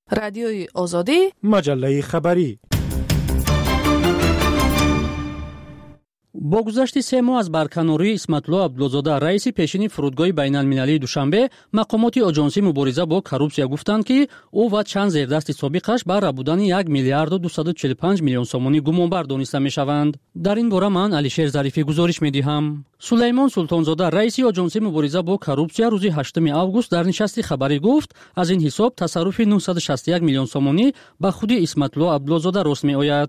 رادیوی آزادی، مجله خبری. با گذشت 3 ماه از برکناری اسمت‌الله عبدالزاده رئیس پیشین فرودگاه بین‌المللی دوشنبه، مقامات آژانس مبارزه با کورپسیا گفتند که او و چند زیردست سابقش بر بودن 1 میلیارد و 245 میلیون سومانی گمانبر دانسته می‌شوند. در این باره من علیشیر ظریفی گزارش می‌دهم. سلیمان سلطانزاده رئیس آژانس مبارزه با کورپسیا روز 8 اوگوست در نشست خبری گفت از این حساب تصرف 961 میلیون سومانی به خود اسمت‌الله عبدالزاده راست می‌آید.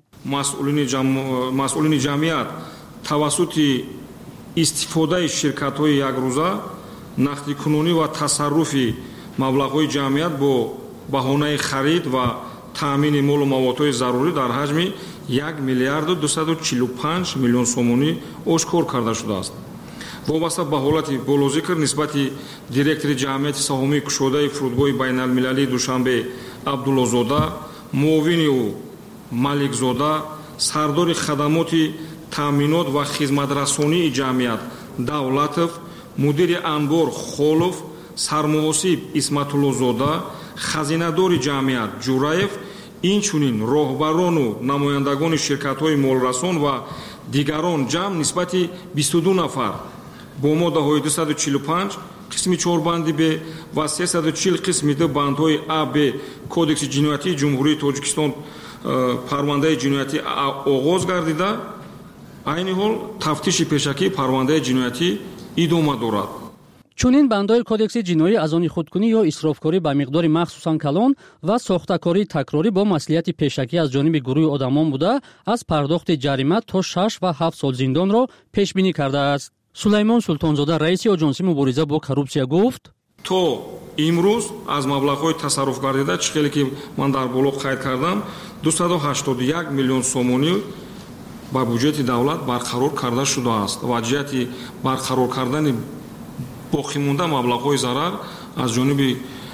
مسئولین جمعیت توسط استفاده شرکت‌های یک روزه نقدکنونی و تصرف مبلغ‌های جمعیت با بهانه خرید و تامین مال و موادهای ضروری در حجم 1 میلیارد و 245 میلیون سومانی آشکار کرده شده است. وابسته به حالت بالذکر نسبت دیرکتور جمعیت سهامی کشوده فرودگاه بین‌المللی دوشنبه عبدالله‌زاده، معاون او مالک‌زاده، سردار خدمات تامینات و خدمترسانی جمعیت давлатов، مدیر انبار خولов، سرمحاسب اسمت‌الله‌زاده، خزینه‌دار جمعیت جوراев، инчунин роҳбарону намояндагони ширкатҳои молрасон ва дигарон ҷамъ нисбати 22 нафар бо моддаҳои 245 қисми 4 банди б ва 340 қисми 2 бандҳои а б кодекси ҷиноятии ҷумҳурии тоҷикистон парвандаи ҷиноятӣ оғоз гардида айни ҳол тафтиши пешакии парвандаи ҷиноятӣ идома дорад. чунин бандҳои кодекси ҷиноӣ аз они худкунӣ ё исрофкорӣ ба миқдори махсусан калон ва сохтакории такрорӣ бо маслиҳати пешакӣ аз ҷониби гурӯҳи одамон буда аз пардохти ҷарима то 6 ва 7 сол зиндонро пешбинӣ кардааст. сулаймон султонзода раиси оҷонси мубориза бо коррупсия гуфт: то имрӯз аз маблағҳои тасарруф гардида чӣ хеле ки ман дар боло қайд кардам 281 миллион сомонӣ ба буҷети давлат барқарор карда шудааст ва ҷиҳати барқарор кардани боқимонда маблағҳои зарар аз ҷониби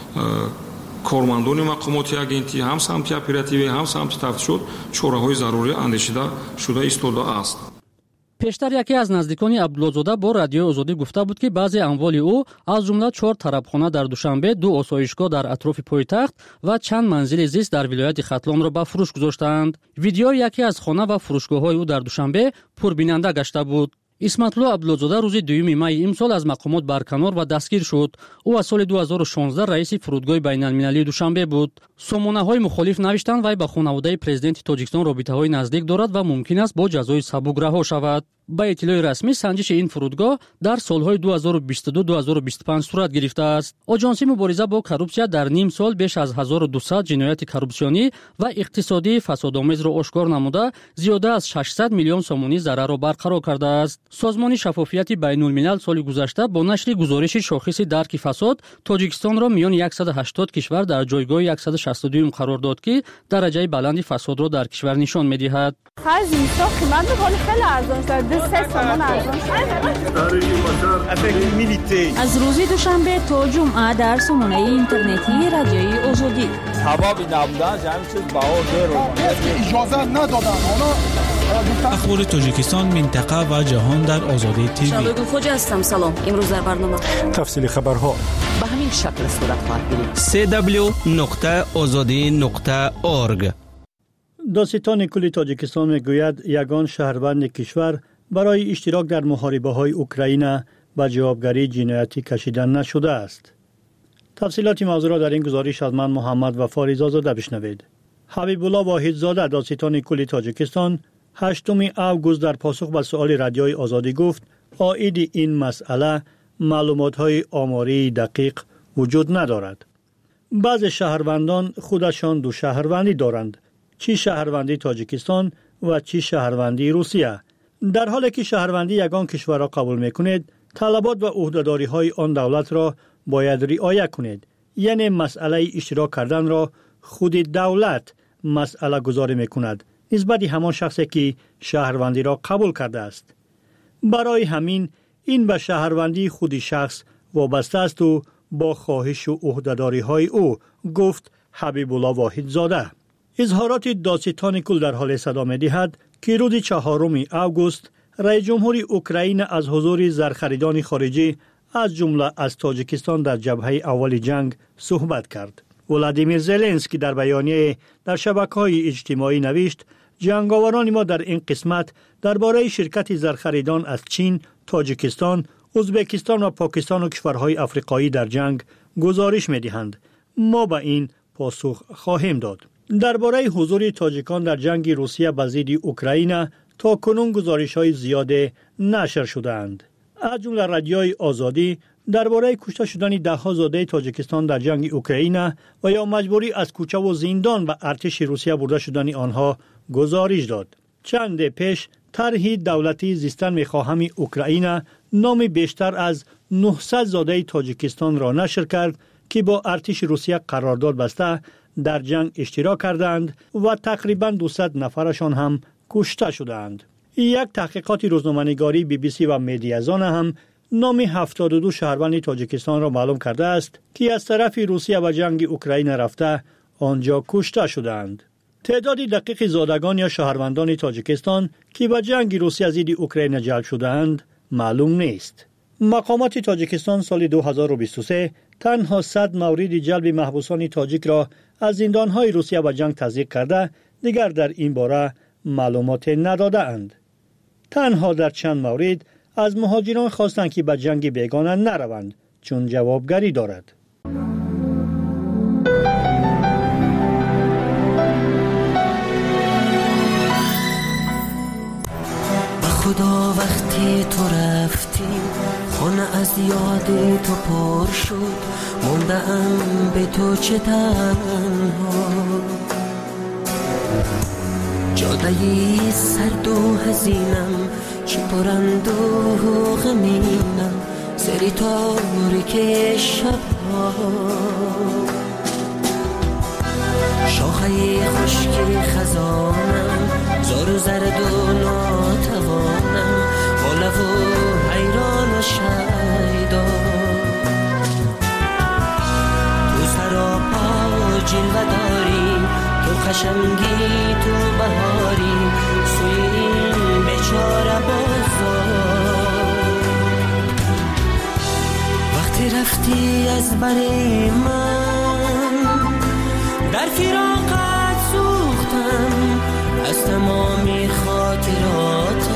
кормандони мақомоти агентӣ ҳам самти оперативӣ ҳам самти тафтишот чораҳои зарурӣ андешида шуда истодааст. пештар яке аз наздикони абдуллозода бо радиои озодӣ гуфта буд ки баъзе амволи ӯ аз ҷумла 4 тарабхона дар душанбе, 2 осоишгоҳ дар атрофи пойтахт ва чанд манзили зист дар вилояти хатлонро ба фурӯш гузоштаанд. видеои яке аз хона ва фурӯшгоҳҳои ӯ дар душанбе пурбинанда гашта буд. исматулло абдуллозода рӯзи 2 майи имсол аз мақомот барканор ва дастгир шуд. ӯ аз соли 2016 раиси фурудгоҳи байналмилалии душанбе буд. сомонаҳои мухолиф навиштанд вай ба хонаводаи президенти тоҷикистон робитаҳои наздик дорад ва мумкин аст бо ҷазои сабук раҳо шавад. ба иттилои расмӣ санҷиши ин фурудгоҳ дар солҳои 2022-2025 сурат гирифтааст. оҷонси мубориза бо коррупсия дар ним сол беш аз 1200 ҷинояти коррупсионӣ ва иқтисодии фасодомезро ошкор намуда зиёда аз 600 миллион сомонӣ зарарро барқарор кардааст. созмони шаффофияти байнулмилал соли гузашта бо нашри гузориши шохиси дарки фасод тоҷикистонро миёни 180 кишвар дар ҷойгоҳи 162 қарор дод ки дараҷаи баланди фасодро дар кишвар нишон медиҳад. از روزی دوشنبه تا جمعه در سامانه اینترنتی رادیوی آزادی سببی نبودن همین چیز بهار رو اجازه ندادن. اخبار تاجیکستان، منطقه و جهان در آزادی تیوی. شبگون خوج هستم. سلام. امروز در برنامه تفصیل خبرها به همین شکل صورت خواهد گرفت. www.azadi.org. دادستان کل تاجیکستان میگوید یگان شهروند کشور برای اشتراک در محاربه‌های اوکراین به جوابگری جنایتی کشیده نشده است. تفصیلات موضوع را در این گزارش از من محمد وفا رضازاده بشنوید. حبیب الله واحدزاده دادستان کل تاجیکستان 8 اوگوست در پاسخ به سؤال رادیوی آزادی گفت عاید این مسئله معلومات‌های آماری دقیق وجود ندارد. بعضی شهروندان خودشان دو شهروندی دارند، چی شهروندی تاجیکستان و چی شهروندی روسیه. در حالی که شهروندی یگان کشور را قبول میکنید، طلبات و عهده‌داری های آن دولت را باید رعایت کنید. یعنی مسئله اشتراک کردن را خود دولت مسئله گذاری میکند نسبت همان شخصی که شهروندی را قبول کرده است. برای همین این به شهروندی خود شخص وابسته است و با خواهش و عهده‌داری های او، گفت حبیب الله واحدزاده. اظهارات دادستان کل در حال صدا می‌دهد که روز 4 اوگوست رئیس جمهور اوکراین از حضور زرخریدان خارجی از جمله از تاجیکستان در جبهه اول جنگ صحبت کرد. ولادیمیر زلنسکی در بیانیه در شبکه‌های اجتماعی نوشت جنگاوران ما در این قسمت درباره شرکت زرخریدان از چین، تاجیکستان، ازبکستان و پاکستان و کشورهای آفریقایی در جنگ گزارش می‌دهند. ما به این پاسخ خواهیم داد. درباره حضور تاجیکان در جنگ روسیه با ضد اوکراین تا کنون گزارش‌های زیاد نشر شده‌اند. از جمله رادیوی آزادی درباره کشته شدن ده‌ها زاده تاجیکستان در جنگ اوکراین و یا مجبوری از کوچه و زندان به ارتش روسیه برده شدن آنها گزارش داد. چند پیش طرح دولتی زیستن می‌خواهم اوکراین نام بیشتر از 900 زاده تاجیکستان را نشر کرد که با ارتش روسیه قرارداد بسته در جنگ اشتراک کردند و تقریباً 200 نفرشان هم کشته شدند. یک تحقیقات روزنامه‌نگاری BBC و مدیازان هم نام 72 شهروند تاجیکستان را معلوم کرده است که از طرف روسیه و جنگ اوکراین رفته آنجا کشته شدند. تعداد دقیق زادگان یا شهروندان تاجیکستان که به جنگ روسیه ضد اوکراین جلب شده‌اند معلوم نیست. مقامات تاجیکستان سال 2023 تنها 100 مورد جلب محبوسان تاجیک را از زندان‌های روسیه به جنگ تصدیق کرده، دیگر در این باره معلومات نداده‌اند. تنها در چند مورد از مهاجران خواستند که به جنگ بیگانه نروند چون جوابگری دارد. خدا وقتی تو رفتی خونه از یاد تو پر شد، موندم به تو چه تنها، جادهی سرد و حزینم چه پرند و غمینم، سری تاریک شبها، شاخه خشک خزانم زار و زرد و ناتوانم، بالا و حیران و شیدا، تو سراپا جلوه داری، تو خشمگی تو بهاری، سوی این بیچاره بازار، وقتی رفتی از بر من در فراقت سوختم، از تمامی خاطراتت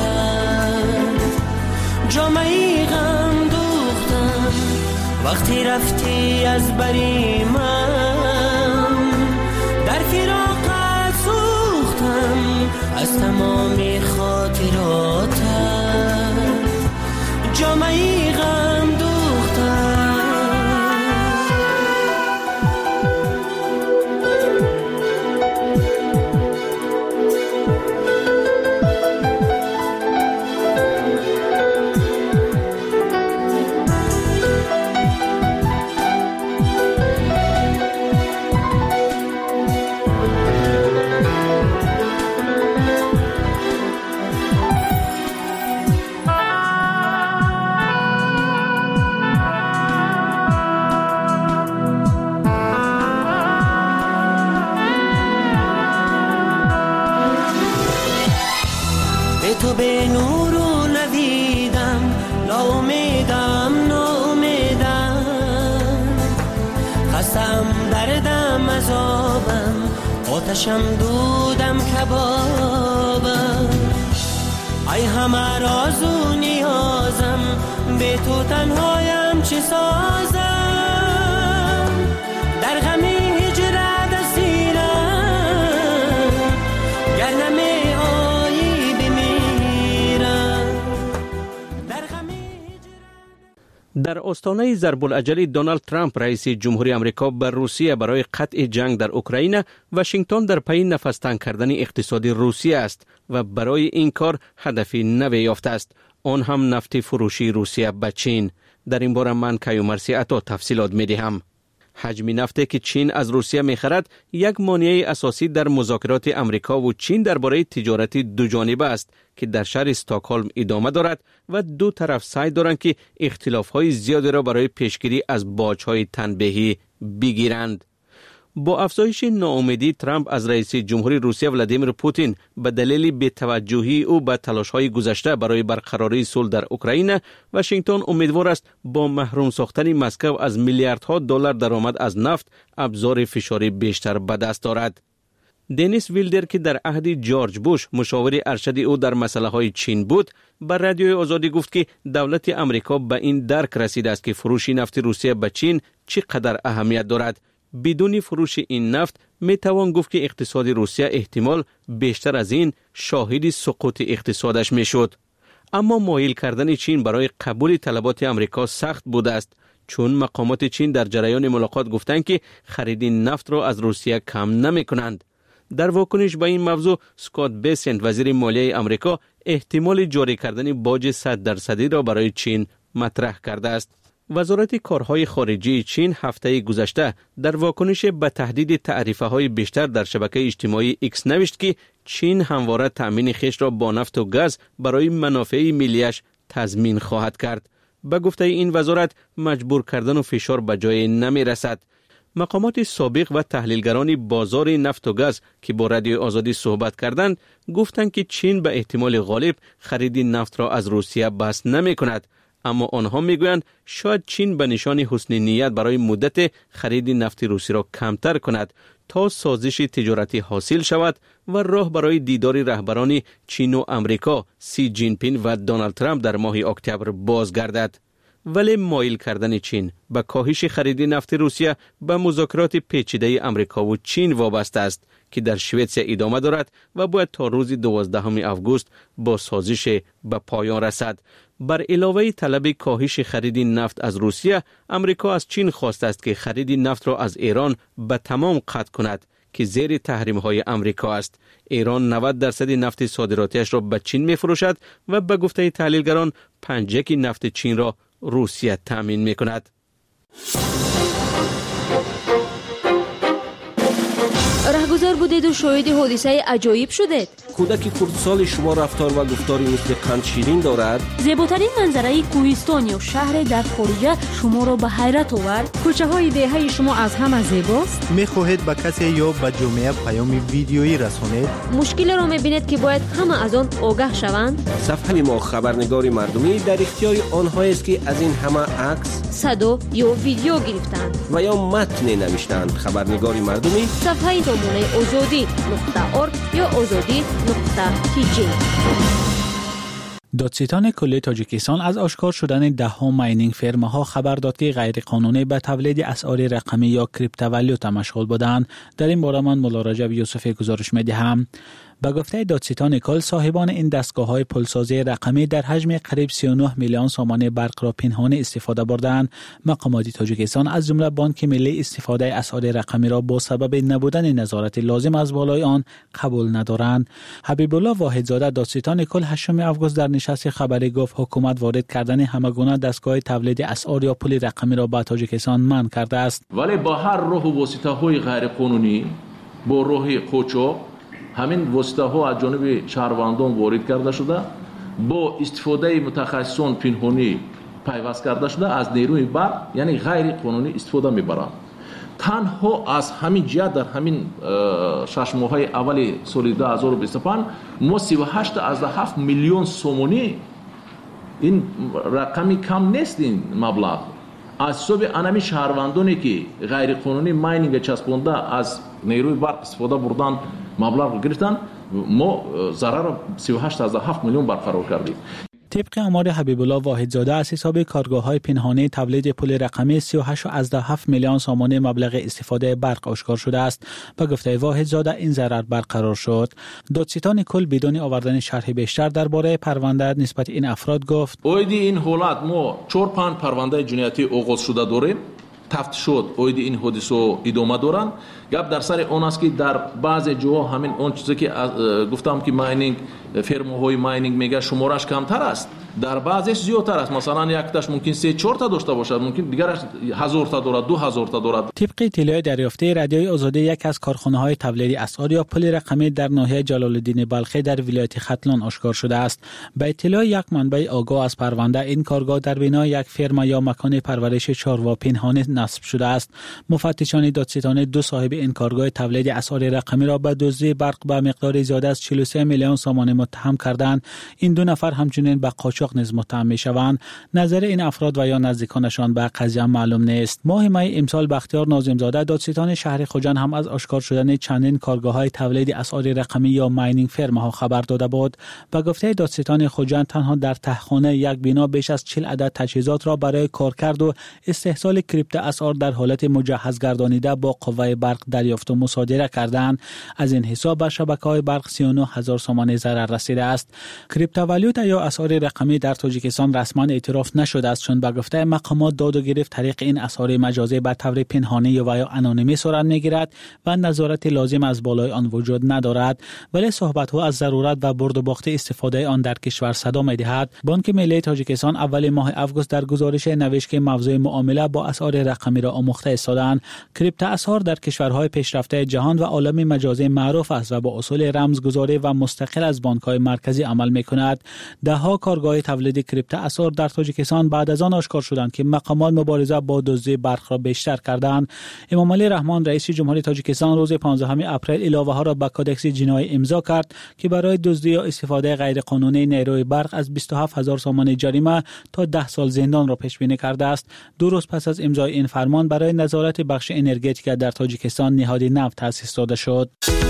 جامعی غم دوختم، وقتی رفتی از بری من در فراقت سوختم، از تمامی خاطراتت جامعی غم دوختم. تو به نور و نویدم، ناامیدم ناامیدم، خستم دردم عذابم، آتشم دودم کبابم، ای همه راز و نیازم، به تو تنهایم چه سازم، در غم هجرت اسیرم، گر نمی در آستانه ضرب‌الاجل دونالد ترامپ رئیس جمهوری آمریکا بر روسیه برای قطع جنگ در اوکراین، واشنگتن در پی نفس تنگ کردن اقتصادی روسیه است و برای این کار هدفی نوی یافته است، آن هم نفت فروشی روسیه به چین. در این باره من کیومرثی عطا تفصیلات می‌دهم. حجم نفتی که چین از روسیه می‌خرد یک مانع اساسی در مذاکرات آمریکا و چین درباره تجارت دوجانبه است که در شهر استکهلم ادامه دارد و دو طرف سعی دارند که اختلاف‌های زیادی را برای پیشگیری از باج‌های تنبیهی بگیرند. با افزایش ناامیدی ترامپ از رئیس جمهوری روسیه ولادیمیر پوتین به دلیل بی‌توجهی او به تلاش‌های گذشته برای برقراری صلح در اوکراین، واشنگتن امیدوار است با محروم ساختن مسکو از میلیاردها دلار درآمد از نفت ابزار فشاری بیشتر به دست دارد. دنیس ویلدر که در عهد جورج بوش مشاور ارشد او در مسائل چین بود، بر رادیوی آزادی گفت که دولت امریکا به این درک رسیده است که فروش نفت روسیه به چین چقدر اهمیت دارد. بدون فروش این نفت می توان گفت که اقتصاد روسیه احتمال بیشتر از این شاهد سقوط اقتصادش می شد. اما مایل کردن چین برای قبول طلبات امریکا سخت بوده است، چون مقامات چین در جریان ملاقات گفتند که خرید نفت را از روسیه کم نمی کنند. در واکنش به این موضوع، اسکات بیسنت وزیر مالیه امریکا احتمال جاری کردن باج 100% را برای چین مطرح کرده است. وزارت کارهای خارجی چین هفته گذشته در واکنش به تهدید تعرفه‌های بیشتر در شبکه اجتماعی ایکس نوشت که چین همواره تأمین خویش را با نفت و گاز برای منافع ملیش تضمین خواهد کرد. به گفته این وزارت، مجبور کردن و فشار به جای نمی رسد. مقامات سابق و تحلیلگران بازار نفت و گاز که با رادیو آزادی صحبت کردند، گفتند که چین به احتمال غالب خرید نفت را از روسیه بس نمی کند. اما آنها میگویند شاید چین به نشان حسن نیت برای مدت خرید نفت روسی را کمتر کند تا سازش تجارتی حاصل شود و راه برای دیدار رهبران چین و امریکا سی جین پینگ و دونالد ترامپ در ماه اکتبر بازگردد. ولی مایل کردن چین به کاهش خرید نفت روسیه به مذاکرات پیچیده امریکا و چین وابسته است که در شوئدسیا ادامه دارد و باید تا روز 12 آگوست با سازش به پایان رسد. بر علاوه طلب کاهش خرید نفت از روسیه، امریکا از چین خواسته است که خرید نفت را از ایران به تمام قطع کند که زیر تحریم‌های امریکا است. ایران 90% نفت صادراتیش را به چین می‌فروشد و به گفته تحلیلگران 5% نفت چین را روسیه تامین می‌کند. رهگذر بودید و شاهد حادثه عجایب شدید. کودک کردسال شما رفتار و گفتاری مثل قند شیرین دارد. زیباترین منظره کوهستان یا شهر در خارج شما را به حیرت آورد. کوچه های دهه شما از همه زیباست. میخواهید به کسی یا به جامعه پیام ویدیویی رسانید؟ مشکل را میبینید که باید همه از آن آگاه شوند. صفحه ما خبرنگار مردمی در اختیار آنها است که از این همه عکس، صدا یا ویدیو گرفتند و یا متن نوشتند. خبرنگار مردمی صفحه سامانه azadi.org یا azadi.tg. دادستان کل تاجیکستان از آشکار شدن ده‌ها ماینینگ فرم‌ها خبر داد که غیرقانونی به تولید اسعار رقمی یا کریپتووالیوتا مشغول بودند. در این باره من مولا رجب یوسفی گزارش می‌دهم. به گفته دادستان کل، صاحبان این دستگاه‌های پولسازی رقمی در حجم قریب 39 میلیون سامانه برق را پنهانی استفاده بردند. مقامات تاجیکستان از جمله بانک ملی استفاده اسعار رقمی را با سبب نبودن نظارت لازم از بالای آن قبول ندارند. حبیب الله واحدزاده دادستان کل 8 آگوست در نشست خبری گفت حکومت وارد کردن همگونه دستگاه تولید اسعار یا پول رقمی را به تاجیکستان منع کرده است. ولی با هر راه و واسطه‌های غیر قانونی، با راه قاچاق، همین واسطه ها از جانب شهروندان وارد کرده شده، با استفاده متخصصان پنهانی پیوست کرده شده، از نیروی برق یعنی غیر قانونی استفاده میبرند. تنها از همین جهت در همین 6 ماه اول سال 2025 ما 38.7 میلیون سومونی، این رقمی کم نیست این مبلغ، از حساب انمی شهروندانی که غیر قانونی ماینینگ چسبونده از نیروی برق استفاده بردن مبلغ گرفتن، ما ضرر 38.7 میلیون برقرار کردیم. طبق آمار حبیب الله واحدزاده از حساب کارگاه‌های پنهانی تولید پول رقمی 38.7 میلیون سامانه مبلغ استفاده برق آشکار شده است. به گفته واحدزاده این ضرر برقرار شد. دادستان کل بدون آوردن شرح بیشتر درباره پرونده نسبت این افراد گفت: اوید این حالت ما 4-5 پرونده جنایتی آغاز شده داریم. تفتیش شد اوید این حادثه ادامه دارند. گپ در سر اون است که در بعضی جاها همین اون چیزی که گفتم که ماینینگ فرم‌های ماینینگ میگه شمارش کمتر است، در بعضیش زیادتر است. مثلا یک تاش ممکن 3-4 تا داشته باشد، ممکن دیگرش 1000 تا دارد، 2000 تا دارد. طبق اطلاع دریافته رادیوی آزادی، یک از کارخانه‌های تولید اسعار یا پل رقمی در ناحیه جلال‌الدین بلخی در ولایت ختلان آشکار شده است. به اطلاع یک منبع آگاه از پرونده، این کارگاه در بنای یک فرم یا مکان پرورش چاروا پنهانی نصب شده است. مفتشان دادستان دو صاحب این کارگاه تولید اسعار رقمی را به دزدی برق به مقدار زیاده از 43 میلیون سوم متهم کردند. این دو نفر همچنین به قاچاق نیز متهم می‌شوند. نظر این افراد و یا نزدیکانشان به قضیه معلوم نیست. ماه می امسال بختیار ناظمزاده دادستان شهر خوجند هم از آشکار شدن چندین کارگاه‌های تولید اسعار رقمی یا ماینینگ فرم‌ها خبر داده بود. به گفته دادستان خوجند تنها در تهخانه یک بنا بیش از 40 عدد تجهیزات را برای کارکرد و استحصال کریپتو اسعار در حالت مجهز گردانیده با قوه برق دریافت و مصادره کردند. از این حساب به شبکه‌های برق 39000 سوم ضرر رسیده است. کریپتووالیوتا یا اسعار رقمی در تاجیکستان رسما اعتراف نشده است، چون به گفته مقامات داد و گرفت طریق این اسعار مجازی به طور پنهانی یا آنونیمی صورت میگیرد و نظارت لازم از بالای آن وجود ندارد، ولی صحبت‌ها از ضرورت و برد و باخت استفاده آن در کشور صدا می‌دهد. بانک ملی تاجیکستان اول ماه آگوست در گزارش نوشت که موضوع معامله با اسعار رقمی را آموخته ایستادند. کریپتو اسعار در کشورهای پیشرفته جهان و عالم مجازی معروف است و با اصول رمزگذاری و مستقل از بانک‌های مرکزی عمل می‌کند. ده‌ها کارگاه تولید کریپتو اسعار در تاجیکستان بعد از آن آشکار شدند که مقامات مبارزه با دزدی برق را بیشتر کردند. امامعلی رحمان رئیس جمهوری تاجیکستان روز 15 اپریل علاوه‌ها را به کدکس جنایی امضا کرد که برای دزدی یا استفاده غیرقانونی نیروی برق از 27000 سوم جریمه تا 10 سال زندان را پیش بینی کرده است. 2 روز پس از امضای این فرمان برای نظارت بخش انرژتیک در تاجیکستان نهاد نفت تأسیس داده شد.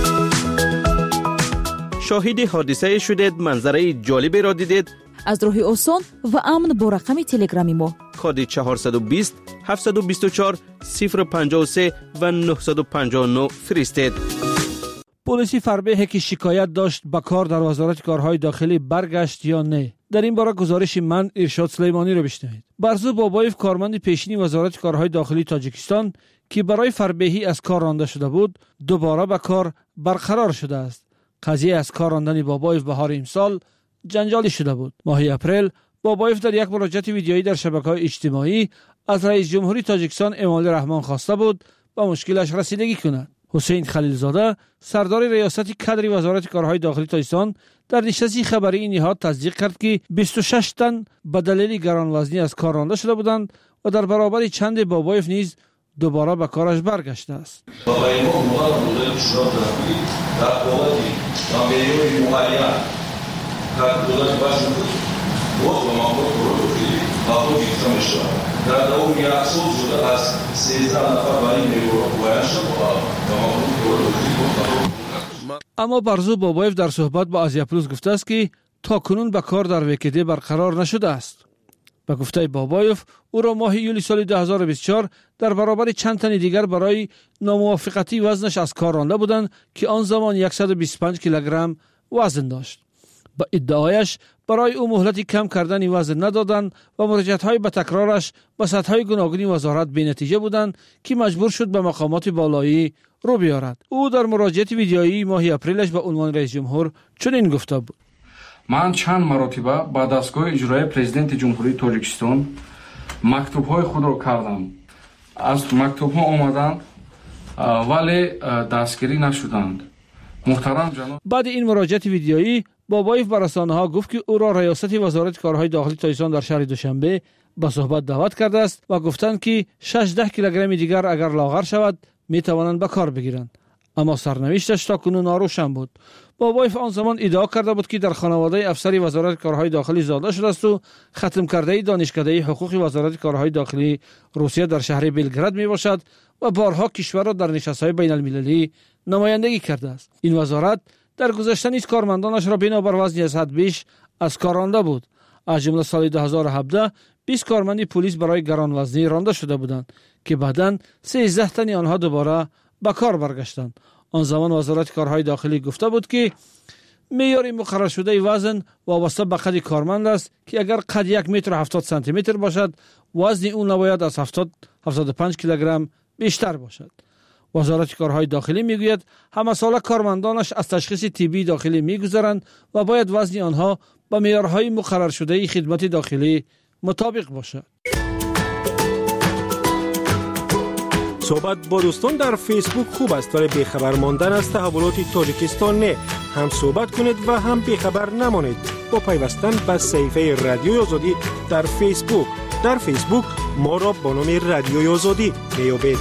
شاهد حادثه شدید، منظره جالبی را دیدید؟ از راه آسان و امن با رقم تلگرامی ما کد 420 724 053 و 959 فرستید. پلیس فربه که شکایت داشت به کار در وزارت کارهای داخلی برگشت یا نه؟ در این باره گزارش من ارشاد سلیمانی را بشنوید. برزو بابایف کارمند پیشینی وزارت کارهای داخلی تاجیکستان که برای فربهی از کار رانده شده بود، دوباره به کار برقرار شده است. قضیه از کار راندن بابایف بهار امسال جنجالی شده بود. ماه اپریل بابایف در یک مراجعه ویدیویی در شبکه‌های اجتماعی از رئیس جمهوری تاجیکستان امامعلی رحمان خواسته بود به مشکلش رسیدگی کند. حسین خلیلزاده سردار ریاست کادری وزارت کارهای داخلی تاجیکستان در نشست خبری این نهاد تصدیق کرد که 26 تن به دلیل گرانوزنی از کار رانده شده بودند و در برابر چند بابایف نیز دوباره به کارش برگشته است. اما برزو بابایف در صحبت با آزیا پلوس گفته است که تا کنون به کار در وکیده برقرار نشده است. به گفته بابایف او را ماه یولی سال 2024 در برابر چند تن دیگر برای ناموافقتی وزنش از کار رانده بودند که آن زمان 125 کیلوگرم وزن داشت. با ادعایش برای او مهلتی کم کردن وزن ندادند و مراجعت‌های به تکرارش به سطح‌های گوناگون وزارت بی‌نتیجه بودند که مجبور شد به مقامات بالایی رو بیارد. او در مراجعه ویدیویی ماه اپریلش به عنوان رئیس جمهور چنین گفته بود: من چند مرتبه با دستگاه اجرایی پرزیدنت جمهوری تاجیکستان مکتوب‌های خود را کردم. از مکتوب‌ها آمدند ولی دستگیری نشدند. محترم جناب. بعد این مراجعه ویدیویی بابایف به رسانه‌ها گفت که او را ریاست وزارت کارهای داخلی تاجیکستان در شهر دوشنبه به صحبت دعوت کرده است و گفتند که 16 کیلوگرم دیگر اگر لاغر شود می توانند به کار بگیرند. اما سرنوشتش تا کنون ناروشن بود. بابایف آن زمان ادعا کرده بود که در خانواده افسری وزارت کارهای داخلی زاده شده است و ختم کرده دانشکده حقوق وزارت کارهای داخلی روسیه در شهر بلگراد می باشد و بارها کشور را در نشست‌های بین المللی نمایندگی کرده است. این وزارت در گذشته نیز کارمندانش را بنابر وزنی از حد بیش از کار رانده بود. از جمله سال 2017 20 کارمند پلیس برای گرانوزنی رانده شده بودند که بعداً 13 تن آنها دوباره به کار برگشتند. آن زمان وزارت کارهای داخلی گفته بود که معیار مقرر شده وزن وابسته به قد کارمند است که اگر قد 1 متر و 70 سانتی متر باشد وزن او نباید از 70-75 کیلوگرم بیشتر باشد. وزارت کارهای داخلی میگوید همه ساله کارمندانش از تشخیص طبی داخلی میگذرند و باید وزن آنها با معیارهای مقرر شده خدمت داخلی مطابق باشد. صحبت با دوستان در فیسبوک خوب است ولی بیخبر ماندن از تحولات تاجیکستان نه. هم صحبت کنید و هم بیخبر نمانید با پیوستن به صفحه رادیوی آزادی در فیسبوک. در فیسبوک ما را با نام رادیوی آزادی میابید.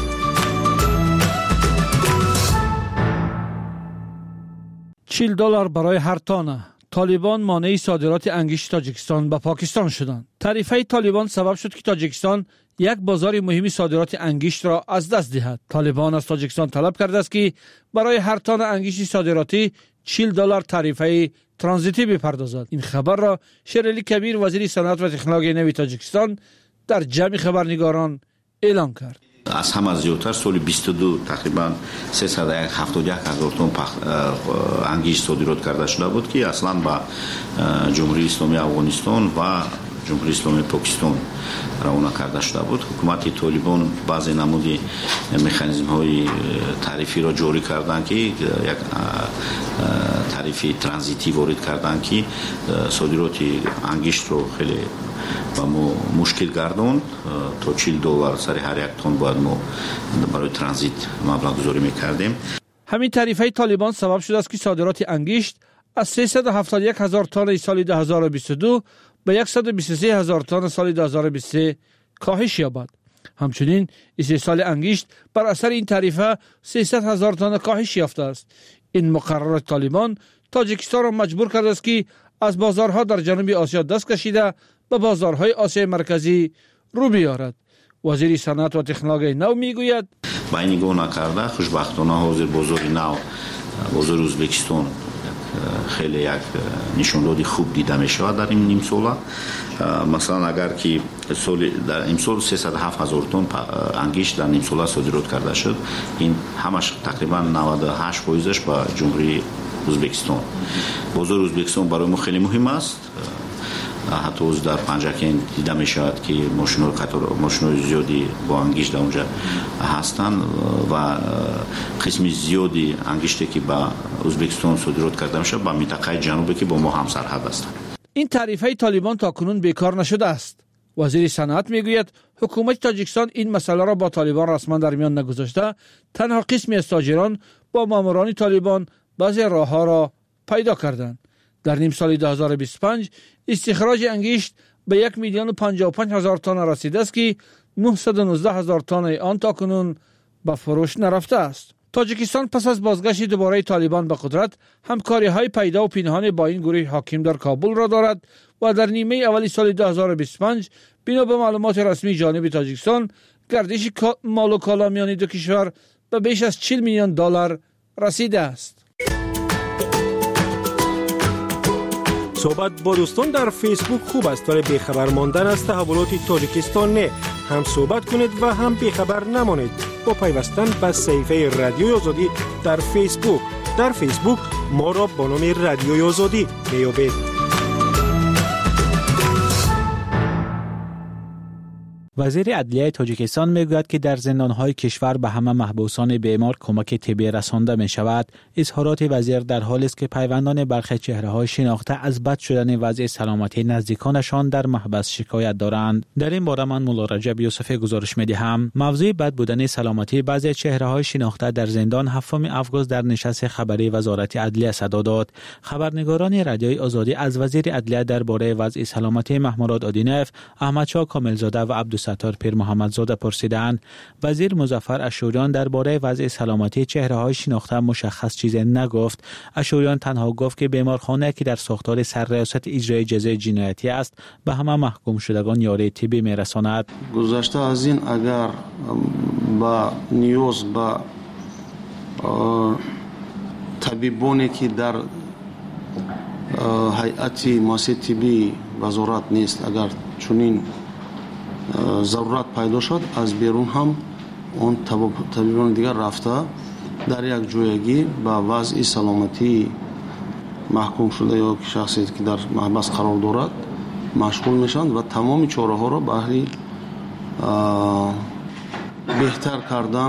$40 برای هر تانه. طالبان مانع صادرات انگشت تاجیکستان به پاکستان شدند. تعرفه طالبان سبب شد که تاجیکستان یک بازار مهم صادرات انگشت را از دست دهد. طالبان از تاجیکستان طلب کرده است که برای هر تانه انگشت صادراتی $40 تعرفه ترانزیتی بپردازد. این خبر را شیرعلی کبیر وزیر صنعت و تکنولوژی نوین تاجیکستان در جمع خبرنگاران اعلام کرد. از همه زیادتر سال 22 تقریبا 371,000 تن انگشت صادرات کرده شده بود که اصلا با جمهوری اسلامی افغانستان و جمهوری اسلامی پاکستان روانه کرده شده بود. حکومت طالبان بعضی نمودی مکانیزم های تعرفی را جاری کردند که یک تعرفه ترانزیتی وارد کردند که صادرات انگشت رو خیلی و ما مشکل گردوند. تا $40 سر هر یک تن باید ما برای ترانزیت مبلغ گذاری میکردیم. همین تعرفه طالبان سبب شده است که صادرات انگشت از 371,000 تن سال 2022 به 123,000 تن سال 2023 کاهش یابد. همچنین استحصال انگشت بر اثر این تعرفه 300,000 تن کاهش یافته است. این مقررات طالبان تاجیکستان را مجبور کرده است که از بازارها در جنوب آسیا دست کشیده به بازارهای آسیای مرکزی رو بیارد. وزیر صنعت و تکنولوژی نو میگوید با این نگاه نکرده خوشبختانه حاضر بازار نو بازار ازبکستان خیلی یک نشاندهی خوب دیده می شود در این نیم ساله. مثلا اگر که در این سال 307,000 تن انگشت در نیم ساله صادرات کرده شد، این همش تقریبا 98% با جمهوری ازبکستان. بازار ازبکستان برای ما خیلی مهم است. حتی از در پنجکین دیده می شود که ماشین‌های زیادی با انگشت در اونجا هستند و قسم زیادی انگشتی که با ازبکستان صادرات کرده میشه با منطقه جنوبی که با ما هم سرحد هستند. این تعرفه طالبان تاکنون بیکار نشده است. وزیر صنعت میگوید حکومت تاجیکستان این مسئله را با طالبان رسما در میان نگذاشته. تنها قسمی از تاجران با ماموران طالبان بعضی راهها را پیدا کردند. در نیم سال 2025 استخراج انگشت به 1,055,000 تن رسیده است که 919,000 تن آن تاکنون به فروش نرفته است. تاجیکستان پس از بازگشت دوباره طالبان به قدرت همکاری‌های پیدا و پنهان با این گروه حاکم در کابل را دارد و در نیمه اولی سال 2025 بنا به معلومات رسمی جانب تاجیکستان گردش مال و کالا میان دو کشور به بیش از $40 میلیون رسیده است. صحبت با دوستان در فیسبوک خوب است ولی بیخبر ماندن از تحولات تاجیکستان نه. هم صحبت کنید و هم بیخبر نمانید با پیوستن به صفحه رادیوی آزادی در فیسبوک. در فیسبوک ما را با نام رادیوی آزادی میابید. وزیر عدلیه تاجیکستان میگوید که در زندانهای کشور به همه محبوسان بیمار کمک طبی رسانده می شود. اظهارات وزیر در حالی است که پیوندان برخی چهره‌های شناخته از بد شدن وضع سلامتی نزدیکانشان در محبس شکایت دارند. در این باره من مولا رجب یوسفی گزارش می‌دهم. موضوع بد بودن سلامتی بعضی چهره‌های شناخته در زندان 7 آگوست در نشست خبری وزارت عدلیه صدا داد. خبرنگاران رادیوی آزادی از وزیر عدلیه درباره وضع سلامتی محمود آدینف، احمدشاه کاملزاده و ستار پیر محمدزاده پرسیدند. وزیر مظفر اشوریان درباره وضع سلامتی چهره‌های شناخته مشخص چیزی نگفت. اشوریان تنها گفت که بیمارخانه که در ساختار سرریاست اجرای جزای جنایتی است به همه محکوم شدگان یاری طبی میرساند. گذشته از این اگر با نیاز با طبیبانی که در هیئت مؤسسه طبی وزارت نیست، اگر چنین ضرورت پیدا شد از بیرون هم اون طبیبان دیگر رفته در یک جایگی با وضع سلامتی محکوم شده یا شخصی که در محبس قرار دارد مشغول میشند و تمام چاره ها را برای بهتر کردن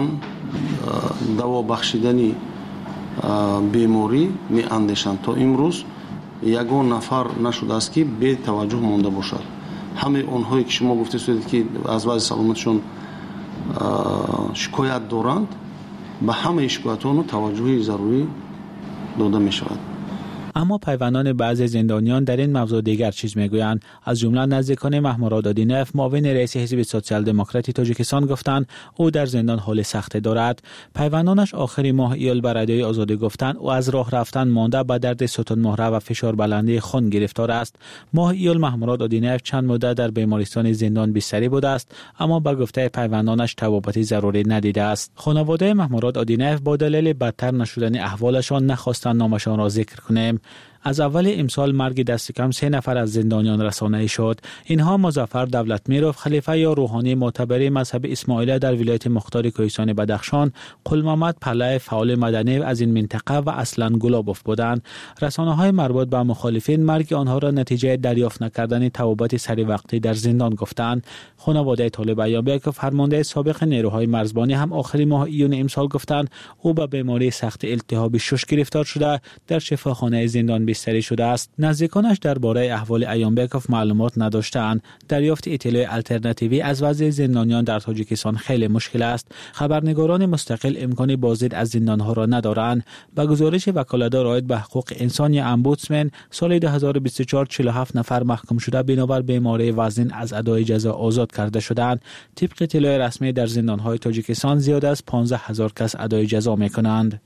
даво бахшидани беморӣ меандешанд. То имрӯз ягон нафар нашудааст ки бетаваҷҷӯҳ монда бошад. ҳамаи онҳое ки шумо гуфтед ки аз вазъи саломатишон шикоят доранд, ба ҳамаи шикоятҳоно таваҷҷӯҳи зарурӣ дода мешавад. اما پیوندان بعضی زندانیان در این موضوع دیگر چیز میگویند. از جمله نزدیکان محمود آدینف، معاون رئیس حزب سوسیال دموکراتی تاجیکستان گفتند او در زندان حال سختی دارد. پیوندانش آخر ماه ایول بر رادیوی آزادی گفتند او از راه رفتن مانده به درد ستون مهره و فشار بلندی خون گرفتار است. ماه ایول محمود آدینف چند مدت در بیمارستان زندان بستری بوده است، اما به گفته پیوندانش طبابتی ضروری ندیده است. خانواده محمود آدینف با دلیل بدتر نشدن احوالشان نخواستند نامشان را ذکر کنیم. از اول امسال مرگ دست کم 3 نفر از زندانیان رسانه‌ای شد. اینها مظفر دولتمیروف، خلیفه یا روحانی معتبر مذهب اسماعیلیه در ولایت مختار کوهستان بدخشان، قلمحمد پله فعال مدنی از این منطقه و اصلان گلابوف بودند. رسانه‌های مربوط به مخالفین مرگ آنها را نتیجه دریافت نکردن توابت سری وقتی در زندان گفتند. خانواده طالب ایوبی فرمانده سابق نیروهای مرزبانی هم آخر ماه ایون امسال گفتند او به بیماری سخت التهاب شش گرفتار شده در شفاخانه زندان بستری شده است. نزدیکانش درباره احوال ایامبکوف معلومات نداشتند. دریافت اطلاع الترناتیوی از وضع زندانیان در تاجیکستان خیلی مشکل است. خبرنگاران مستقل امکان بازدید از زندانها را ندارند. به گزارش وکالتدار عاید به حقوق انسان یا امبودسمن، سال 2024 47 نفر محکوم شده بنابر بیماری وزن از ادای جزا آزاد کرده شدند. طبق اطلاع رسمی در زندانهای تاجیکستان زیاد از 15,000 کس ادای جزا میکنند.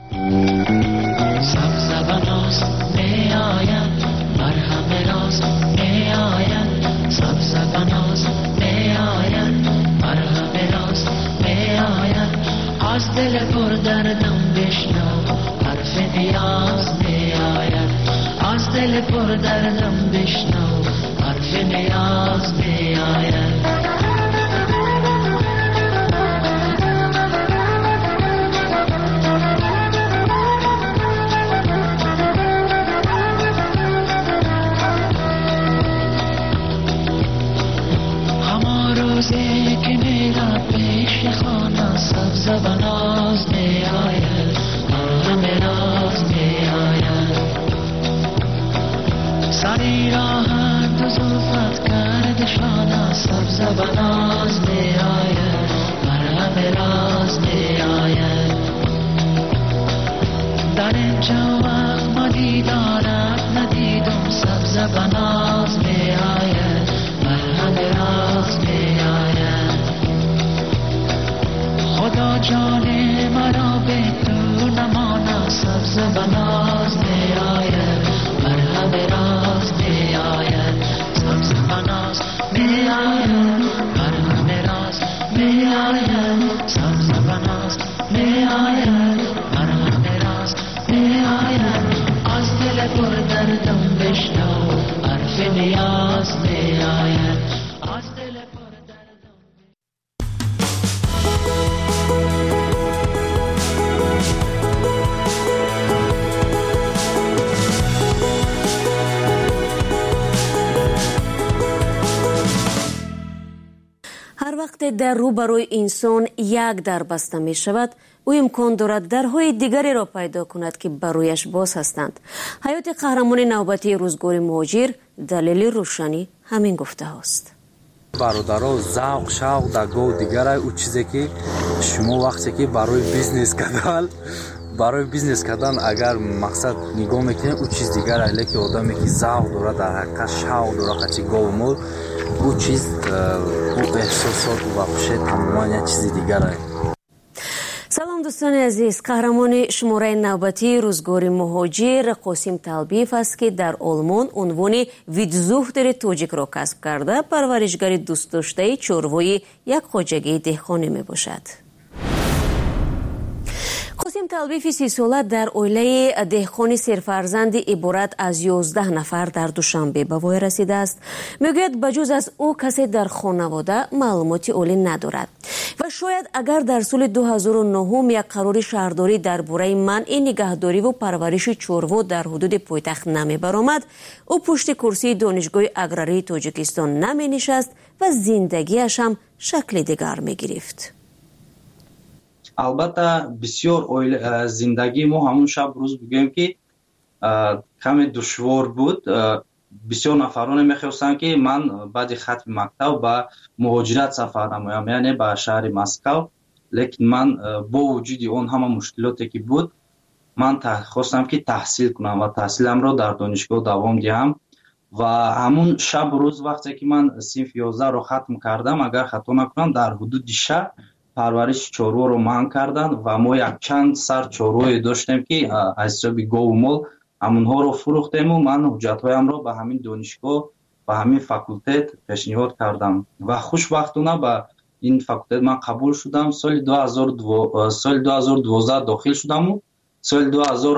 از دل پر دردم بشنو حرف نیاز می آید. از دل پر دردم بشنو حرف نیاز می آید. همه روزی که میرم پیش خانه سبز و ناز می آید. همه راز می آید. سری راحت و زلفت کرد شانه سبز و ناز می آید. همه راز می آید. در اینجا وقت ما دیدارت ندیدم سبز و ناز می آید. همه راز می آید. خدا جان مرا به تو نماند سبز و ناز می آید. همه راز می آید. سبز و ناز می آید. همه راز می آید. سبز و ناز می آید. همه راز می آید. از دل پر دردم بشنو حرف نیاز می آید. هر وقت در روبروی انسان یک در بسته می شود، او امکان دارد درهای دیگری را پیدا کند که برویش باز هستند. حیات قهرمان نوبتی روزگار مهاجر دلیل روشنی همین گفته هاست. برادرها ذوق شوق در گاه دیگر او چیزی که شما وقتی که برای بیزنس کردن اگر مقصد نگاه میکنید او چیز دیگر است، که آدمی که ذوق داره در حقیقت شوق داره خاطر گاه مول او چیز او احساسات و خوشی تماما یک چیز دیگر است. سلام دوستان عزیز، قهرمان شماره نوبتی روزگار مهاجر قاسم طلبیف است که در آلمان عنوان ویدزوختر تاجیک را کسب کرده. پرورشگر دوست داشته چوروی یک خواجگی دهخانه می باشد. قاسم طلبیف 30 ساله در اویله دهخانی سرفرزند عبارت از 11 نفر در دوشنبه به وای رسیده است. میگوید بجز از او کسی در خانواده معلوماتی اولی ندارد و شاید اگر در سال 2009 یک قرار شهرداری درباره منع نگهداری و پرورش چوروا در حدود پایتخت نمی برآمد، او پشت کرسی دانشگاه اگراری تاجیکستان نمی نشست و زندگیش هم شکل دیگر می گرفت. албатта бисёр зиндагии мо ҳамун шаб рӯз бигӯем ки каме душвор буд. бисёр нафароне мехостанд ки ман баъди хатми мактаб ба муҳоҷират сафар намоям, яъне ба шаҳри Москав. лекин ман бо вуҷуди он ҳама мушкилоте ки буд, ман хостам ки таҳсил кунам ва таҳсиламро дар донишгоҳ давом диҳам. ва ҳамун шаб рӯз вақте ки ман синфи 11-ро хатм кардам, агар хато накунам, дар ҳудуди шаҳр парвариши чорворо манъ карданд ва мо якчанд сар чорвое доштем ки аз ҳисоби гову мол ҳамунҳоро фурӯхтему. ман ҳуҷҷатҳоямро ба ҳамин донишгоҳ ба ҳамин факултет пешниҳод кардам ва хушбахтона ба ин факултет ман қабул шудам. соли 2012 дохил шудаму соли